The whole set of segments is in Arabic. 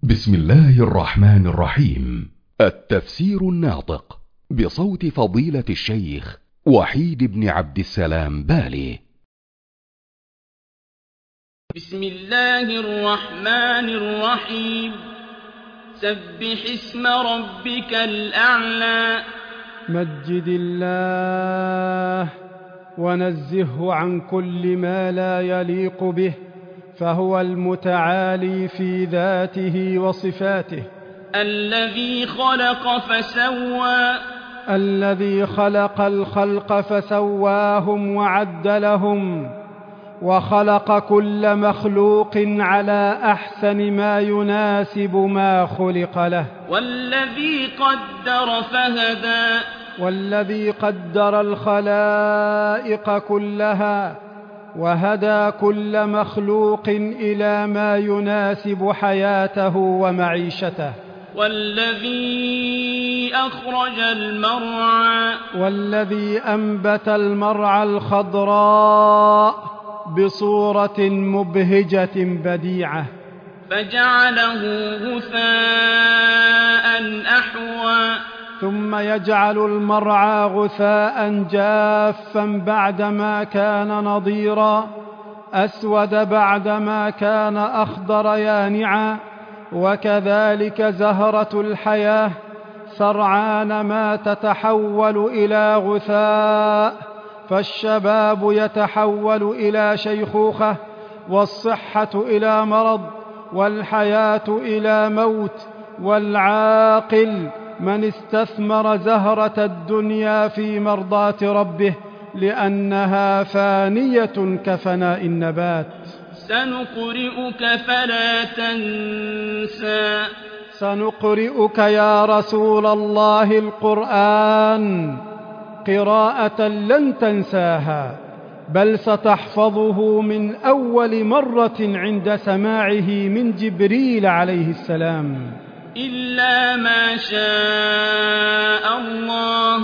بسم الله الرحمن الرحيم. التفسير الناطق بصوت فضيلة الشيخ وحيد بن عبد السلام بالي. بسم الله الرحمن الرحيم. سبح اسم ربك الأعلى. مجد الله ونزهه عن كل ما لا يليق به، فهو المتعالي في ذاته وصفاته. الذي خلق فسوى. الذي خلق الخلق فسواهم وعدلهم، وخلق كل مخلوق على أحسن ما يناسب ما خلق له. والذي قدر فهدى. والذي قدر الخلائق كلها وهدى كل مخلوق إلى ما يناسب حياته ومعيشته. والذي أخرج المرعى. والذي أنبت المرعى الخضراء بصورة مبهجة بديعة فجعله غثاء أحوى. ثم يجعل المرعى غثاء جافا بعدما كان نضيرا، أسود بعدما كان أخضر يانعا. وكذلك زهرة الحياة سرعان ما تتحول إلى غثاء، فالشباب يتحول إلى شيخوخة، والصحة إلى مرض، والحياة إلى موت. والعاقل من استثمر زهرة الدنيا في مرضاة ربه، لأنها فانية كفناء النبات. سنقرئك فلا تنسى. سنقرئك يا رسول الله القرآن قراءة لن تنساها، بل ستحفظه من أول مرة عند سماعه من جبريل عليه السلام، إلا ما شاء الله،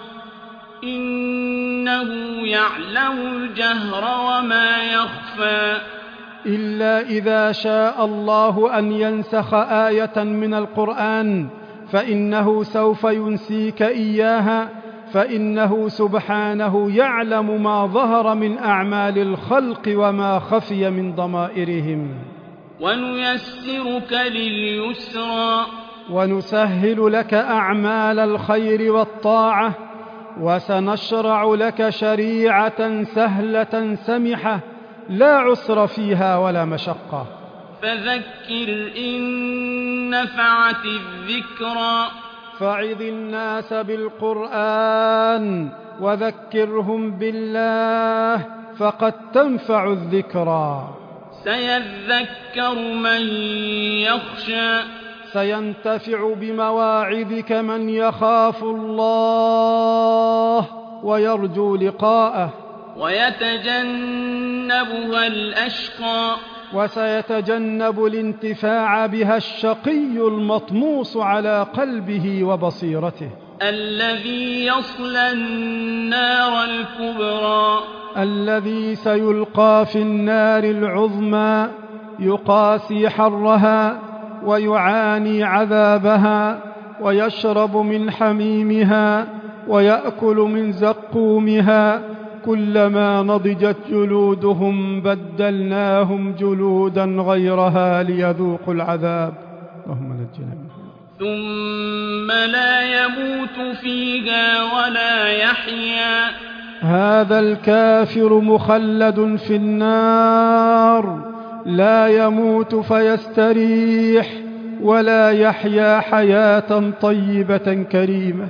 إنه يعلم الجهر وما يخفى. إلا إذا شاء الله أن ينسخ آية من القرآن فإنه سوف ينسيك إياها، فإنه سبحانه يعلم ما ظهر من أعمال الخلق وما خفي من ضمائرهم. ونيسرك لليسرى. ونسهل لك أعمال الخير والطاعة، وسنشرع لك شريعة سهلة سمحة لا عسر فيها ولا مشقة. فذكر إن نفعت الذكرى. فعظ الناس بالقرآن وذكرهم بالله، فقد تنفع الذكرى. سيذكر من يخشى. سينتفع بمواعظك من يخاف الله ويرجو لقاءه. ويتجنبها الأشقى. وسيتجنب الانتفاع بها الشقي المطموس على قلبه وبصيرته. الذي يصلى النار الكبرى. الذي سيلقى في النار العظمى، يقاسي حرها ويعاني عذابها، ويشرب من حميمها ويأكل من زقومها. كلما نضجت جلودهم بدلناهم جلودا غيرها ليذوقوا العذاب. اللهم نجنا منها. ثم لا يموت فيها ولا يحيا. هذا الكافر مخلد في النار، لا يموت فيستريح ولا يحيا حياة طيبة كريمة.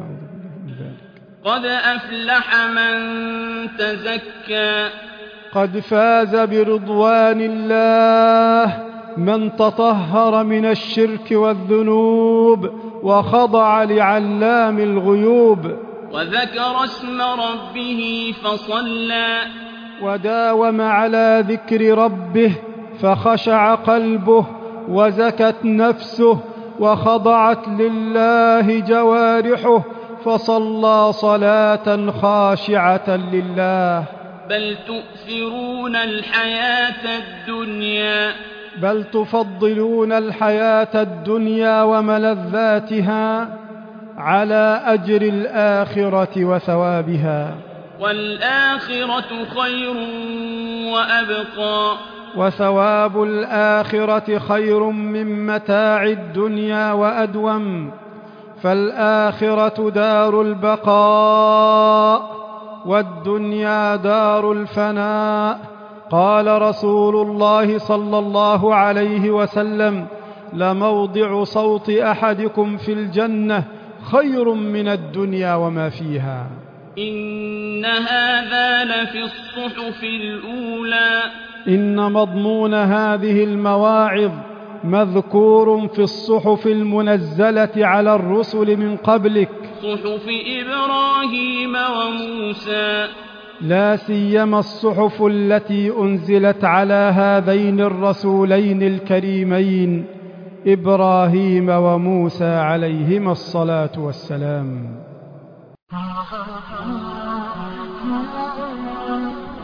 قد أفلح من تزكى. قد فاز برضوان الله من تطهر من الشرك والذنوب وخضع لعلام الغيوب. وذكر اسم ربه فصلى. وداوم على ذكر ربه فخشع قلبه وزكت نفسه وخضعت لله جوارحه، فصلى صلاة خاشعة لله. بل تؤثرون الحياة الدنيا. بل تفضلون الحياة الدنيا وملذاتها على أجر الآخرة وثوابها، والآخرة خير وأبقى، وثواب الآخرة خير من متاع الدنيا وأدوم، فالآخرة دار البقاء والدنيا دار الفناء. قال رسول الله صلى الله عليه وسلم: لموضع صوت أحدكم في الجنة خير من الدنيا وما فيها. إن هذا لفي الصحف الأولى. إن مضمون هذه المواعظ مذكور في الصحف المنزلة على الرسل من قبلك، صحف إبراهيم وموسى، لا سيما الصحف التي أنزلت على هذين الرسولين الكريمين إبراهيم وموسى عليهما الصلاة والسلام.